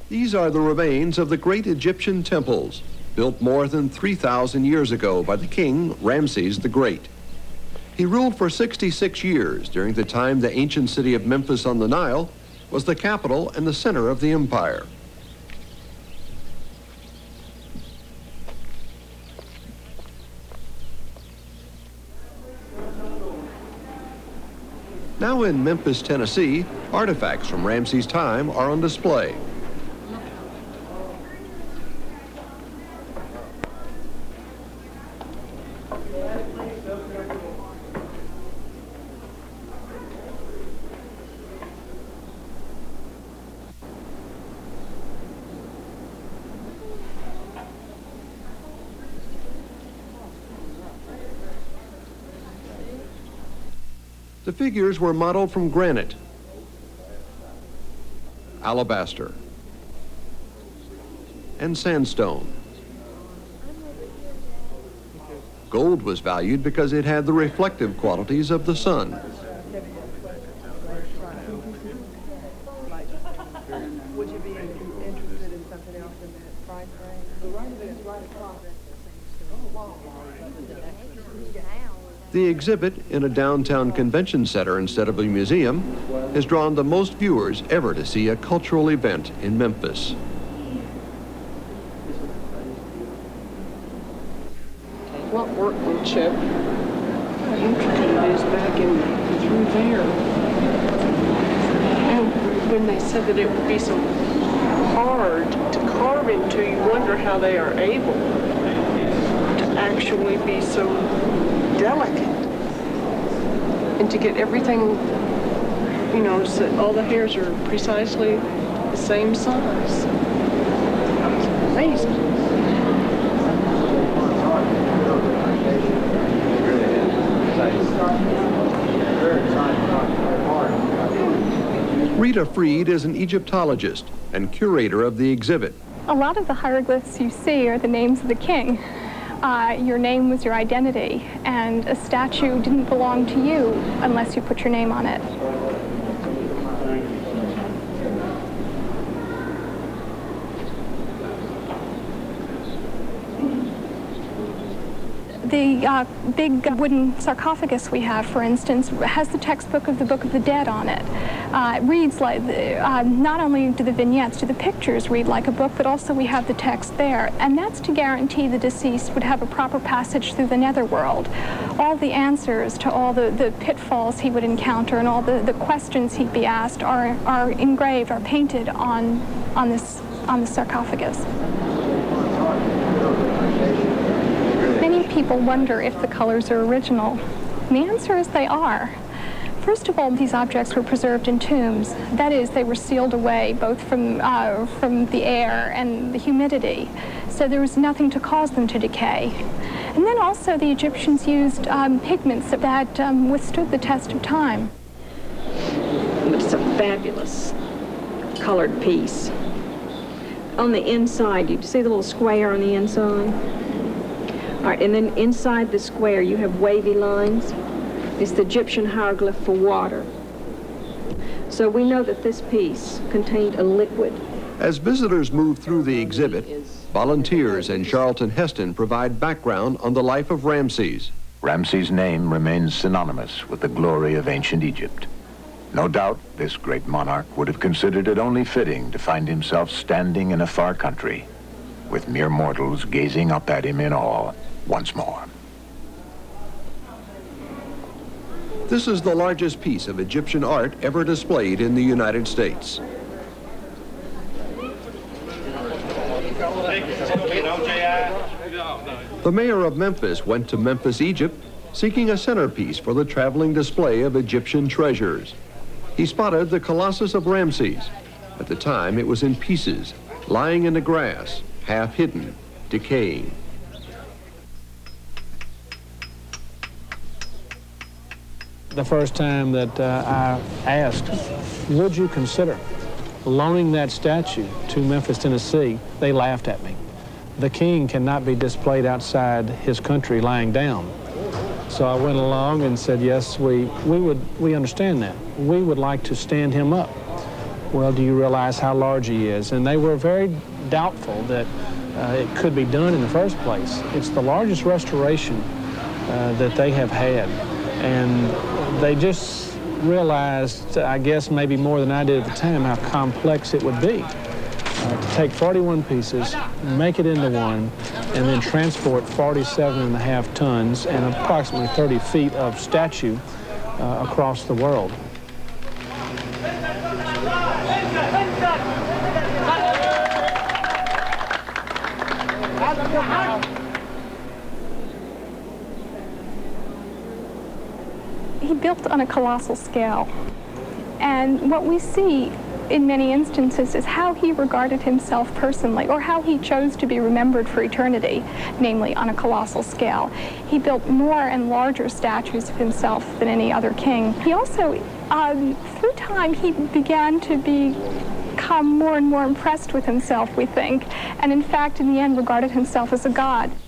These are the remains of the great Egyptian temples, built more than 3,000 years ago by the king Ramses the Great. He ruled for 66 years during the time the ancient city of Memphis on the Nile was the capital and the center of the empire. Now in Memphis, Tennessee, artifacts from Ramses' time are on display. The figures were modeled from granite, alabaster, and sandstone. Gold was valued because it had the reflective qualities of the sun. Would you be interested in something else in that price range? The right of it is right across. The exhibit in a downtown convention center instead of a museum has drawn the most viewers ever to see a cultural event in Memphis. What workmanship intricate it is back in through there. And when they said that it would be so hard to carve into, you wonder how they are able to actually be so delicate and to get everything, you know, so that all the hairs are precisely the same size. It's amazing. Rita Freed is an Egyptologist and curator of the exhibit. A lot of the hieroglyphs you see are the names of the king. Your name was your identity, and a statue didn't belong to you unless you put your name on it. The big wooden sarcophagus we have, for instance, has the textbook of the Book of the Dead on it. It reads like, not only do the vignettes, do the pictures read like a book, but also we have the text there. And that's to guarantee the deceased would have a proper passage through the netherworld. All the answers to all the pitfalls he would encounter and all the questions he'd be asked are engraved, are painted on the sarcophagus. Many people wonder if the colors are original. And the answer is they are. First of all, these objects were preserved in tombs. That is, they were sealed away both from the air and the humidity. So there was nothing to cause them to decay. And then also the Egyptians used pigments that withstood the test of time. It's a fabulous colored piece. On the inside, you see the little square on the inside? All right, and then inside the square you have wavy lines. It's the Egyptian hieroglyph for water. So we know that this piece contained a liquid. As visitors move through the exhibit, volunteers in Charlton Heston provide background on the life of Ramses. Ramses' name remains synonymous with the glory of ancient Egypt. No doubt, this great monarch would have considered it only fitting to find himself standing in a far country, with mere mortals gazing up at him in awe once more. This is the largest piece of Egyptian art ever displayed in the United States. The mayor of Memphis went to Memphis, Egypt, seeking a centerpiece for the traveling display of Egyptian treasures. He spotted the Colossus of Ramses. At the time, it was in pieces, lying in the grass, half hidden, decaying. The first time that I asked, would you consider loaning that statue to Memphis, Tennessee, they laughed at me. The king cannot be displayed outside his country lying down. So I went along and said, yes, we understand that. We would like to stand him up well, do you realize how large he is? And they were very doubtful that it could be done in the first place. It's the largest restoration that they have had. And they just realized, I guess maybe more than I did at the time, how complex it would be to take 41 pieces, make it into one, and then transport 47.5 tons and approximately 30 feet of statue across the world. He built on a colossal scale. And what we see in many instances is how he regarded himself personally, or how he chose to be remembered for eternity, namely on a colossal scale. He built more and larger statues of himself than any other king. He also, through time, he began to become more and more impressed with himself, we think, and in fact, in the end, regarded himself as a god.